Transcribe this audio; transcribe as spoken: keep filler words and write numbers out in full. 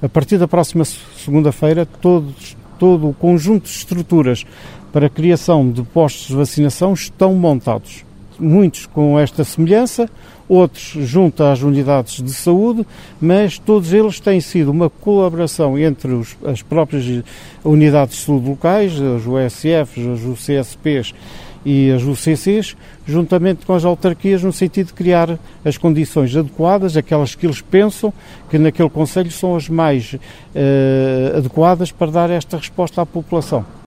A partir da próxima segunda-feira, todos, todo o conjunto de estruturas para a criação de postos de vacinação estão montados. Muitos com esta semelhança, outros junto às unidades de saúde, mas todos eles têm sido uma colaboração entre os, as próprias unidades de saúde locais, as U S Fs, as U C S Ps e as U C Cs, juntamente com as autarquias, no sentido de criar as condições adequadas, aquelas que eles pensam que naquele concelho são as mais eh, adequadas para dar esta resposta à população.